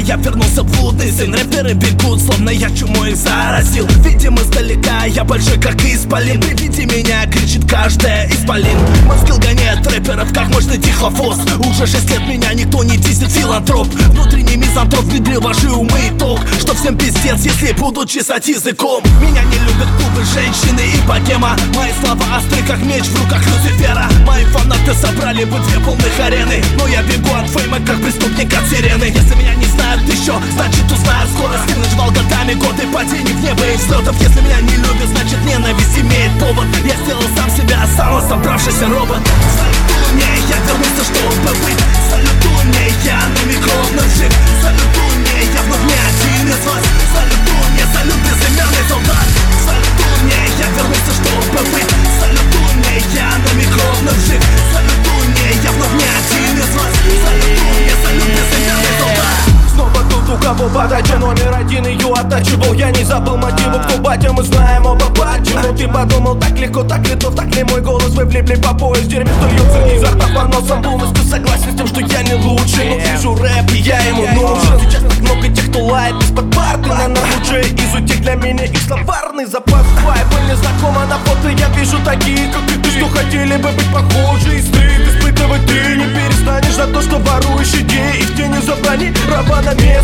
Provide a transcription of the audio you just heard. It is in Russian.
я вернулся блудный сын. Рэперы бегут, словно я чумой их заразил. Видим издалека, я большой как исполин. При виде меня кричит каждая исполин. Мой скилл гоняет рэперов, как мощный тихофос. Уже 6 лет меня никто не дизит, филантроп. Внутренний мизантроп внедрил ваши умы и толк, что всем пиздец, если будут чесать языком. Меня не любят клубы, женщины и богема. Мои слова остры, как меч в руках Люцифера. Мои фанаты собрали бы 2 полных арены, но я бегу от фейма, как преступник от сирены. Если меня не знают еще, значит узнают скоро. Стиль ждал годами, годы падений в небо и взлетов. Если меня не любят, значит ненависть имеет повод. Я сделал сам себя, сам собравшийся робот. Салютуй мне, я вернулся, чтобы быть. Салютуй мне, я на микровно жив. Салютуй мне, я вновь не один из вас. Салютуй мне, салют безымянный солдат. Салютуй мне, я вернулся, чтобы быть. Салютуй мне, я на микровно жив. Салютуй мне, я вновь не один из вас. Салютуй мне, салют безымянный солдат. Снова тут у кого подача номер 1, ее оттачивал. Я не забыл мотивы, кто батя, мы знаем оба почему. Ты подумал, так легко, так летов, так ли мой голос? Вы влипли по пояс, дерьме, что льется изо рта по носам. Полностью согласен с тем, что я не лучший, но вижу рэп, и я ему нужен. Сейчас так много тех, кто лает из-под парты. На нас лучшие из утек, для меня их словарный запас. Вайбы не знакома на фото, я вижу такие, как и ты, что хотели бы быть похожи. И стыд испытывать ты не перестанешь за то, что воруешь идеи. И в тени забрани раба на месте.